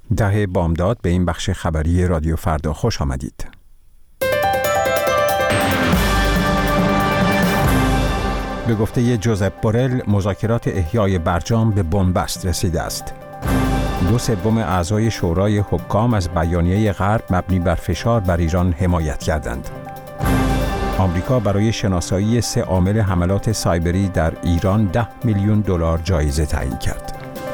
10 بامداد به این بخش خبری رادیو فردا خوش آمدید. به گفته جوزپ بورل، مذاکرات احیای برجام به بنبست رسیده است. 2/3 اعضای شورای حکام از بیانیه غرب مبنی بر فشار بر ایران حمایت کردند. آمریکا برای شناسایی 3 عامل حملات سایبری در ایران $10 میلیون جایزه تعیین کرد.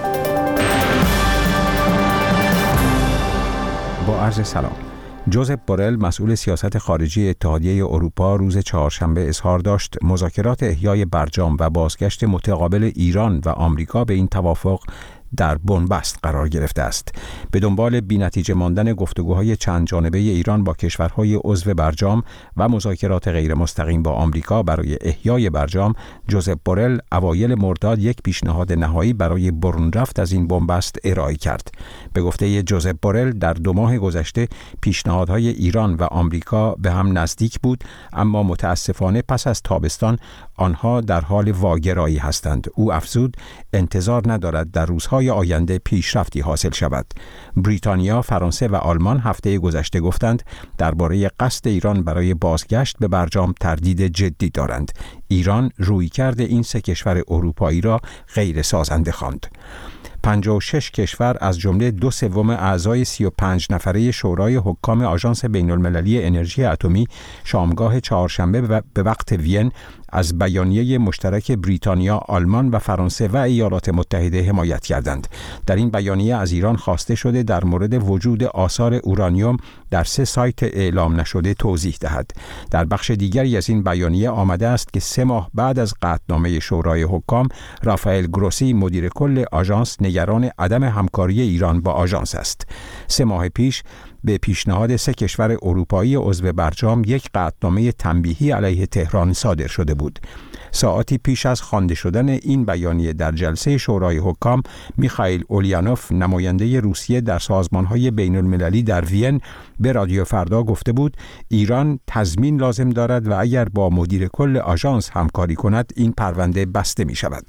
با عرض سلام. جوزپ بورل، مسئول سیاست خارجی اتحادیه اروپا، روز چهارشنبه اظهار داشت مذاکرات احیای برجام و بازگشت متقابل ایران و آمریکا به این توافق در بنبست قرار گرفته است. به دنبال بی‌نتیجه ماندن گفتگوهای چند جانبه ایران با کشورهای عضو برجام و مذاکرات غیر مستقیم با آمریکا برای احیای برجام، جوزپ بورل اوایل مرداد یک پیشنهاد نهایی برای برون رفت از این بنبست ارائه کرد. به گفته جوزپ بورل، در 2 ماه گذشته پیشنهادهای ایران و آمریکا به هم نزدیک بود، اما متاسفانه پس از تابستان آنها در حال واگرایی هستند. او افزود انتظار ندارد در روزهای آینده پیشرفتی حاصل شود. بریتانیا، فرانسه و آلمان هفته گذشته گفتند درباره قصد ایران برای بازگشت به برجام تردید جدی دارند. ایران رویکرد این 3 کشور اروپایی را غیر سازنده خواند. 56 کشور از جمله 2/3 اعضای 35 نفره شورای حکام آژانس بین‌المللی انرژی اتمی شامگاه چهارشنبه به وقت وین از بیانیه مشترک بریتانیا، آلمان و فرانسه و ایالات متحده حمایت کردند. در این بیانیه از ایران خواسته شده در مورد وجود آثار اورانیوم در 3 سایت اعلام نشده توضیح دهد. در بخش دیگری از این بیانیه آمده است که 3 ماه بعد از قطعنامه شورای حکام، رافائل گروسی، مدیر کل آژانس، نگران عدم همکاری ایران با آژانس است. 3 ماه پیش به پیشنهاد 3 کشور اروپایی عضو برجام یک قطعنامه تنبیهی علیه تهران صادر شده بود. ساعتی پیش از خوانده شدن این بیانیه در جلسه شورای حکام، میخائیل اولیانوف، نماینده روسیه در سازمان‌های بین‌المللی در وین، به رادیو فردا گفته بود ایران تضمین لازم دارد و اگر با مدیر کل آژانس همکاری کند این پرونده بسته می شود.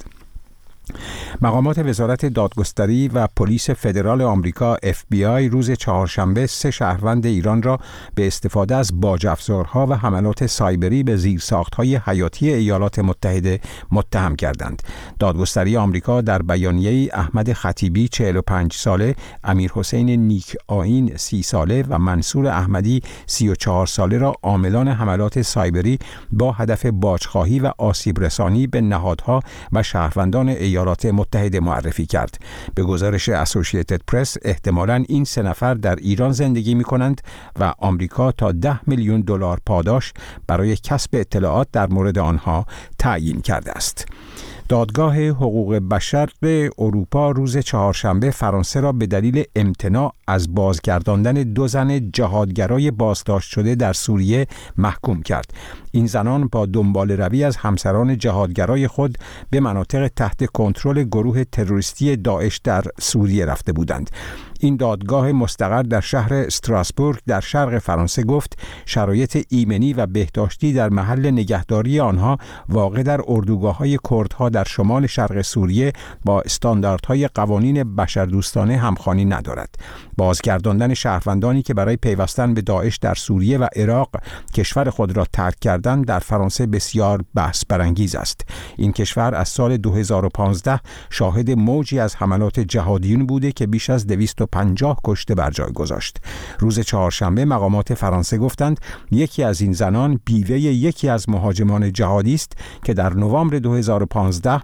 مقامات وزارت دادگستری و پلیس فدرال آمریکا FBI روز چهارشنبه 3 شهروند ایران را به استفاده از باج‌افزارها و حملات سایبری به زیرساخت‌های حیاتی ایالات متحده متهم کردند. دادگستری آمریکا در بیانیه‌ای احمد خطیبی 45 ساله، امیرحسین نیک آیین 30 ساله و منصور احمدی 34 ساله را عاملان حملات سایبری با هدف باج‌خواهی و آسیب رسانی به نهادها و شهروندان ایالات متحده معرفی کرد. به گزارش اسوسییتد پرس، احتمالاً این 3 نفر در ایران زندگی می کنند و آمریکا تا $10 میلیون پاداش برای کسب اطلاعات در مورد آنها تعیین کرده است. دادگاه حقوق بشر اروپا روز چهارشنبه فرانسه را به دلیل امتناع از بازگرداندن 2 زن جهادگرای بازداشت شده در سوریه محکوم کرد. این زنان با دنبال روی از همسران جهادگرای خود به مناطق تحت کنترل گروه تروریستی داعش در سوریه رفته بودند. این دادگاه مستقر در شهر استراسبورگ در شرق فرانسه گفت شرایط ایمنی و بهداشتی در محل نگهداری آنها واقع در اردوگاه‌های کردها در شمال شرق سوریه با استانداردهای قوانین بشردوستانه همخوانی ندارد. بازگرداندن شهروندانی که برای پیوستن به داعش در سوریه و عراق کشور خود را ترک کردند در فرانسه بسیار بحث برانگیز است. این کشور از سال 2015 شاهد موجی از حملات جهادیون بوده که بیش از 250 کشته بر جای گذاشت. روز چهارشنبه مقامات فرانسه گفتند یکی از این زنان بیوه یکی از مهاجمان جهادی است که در نوامبر 2015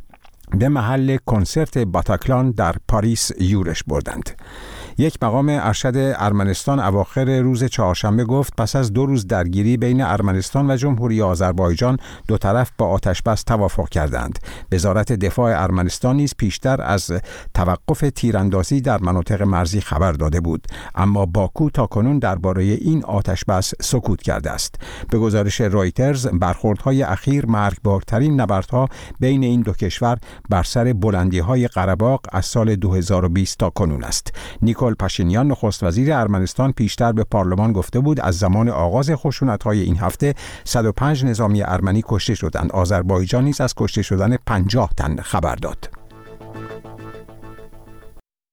به محل کنسرت باتاکلان در پاریس یورش بردند. یک مقام ارشد ارمنستان اواخر روز چهارشنبه گفت پس از 2 روز درگیری بین ارمنستان و جمهوری آذربایجان، 2 طرف با آتش‌بس توافق کردند. وزارت دفاع ارمنستان نیز پیشتر از توقف تیراندازی در مناطق مرزی خبر داده بود، اما باکو تاکنون درباره این آتش‌بس سکوت کرده است. به گزارش رایترز، برخوردهای اخیر مرگبارترین نبردها بین این 2 کشور بر سر بلندی‌های قره‌باغ از سال 2020 تا کنون است. نیکول پاشینیان، نخست وزیر ارمنستان، پیشتر به پارلمان گفته بود از زمان آغاز خشونت‌های این هفته 105 نظامی ارمنی کشته شدند. آذربایجان نیز از کشته شدن 50 تن خبر داد.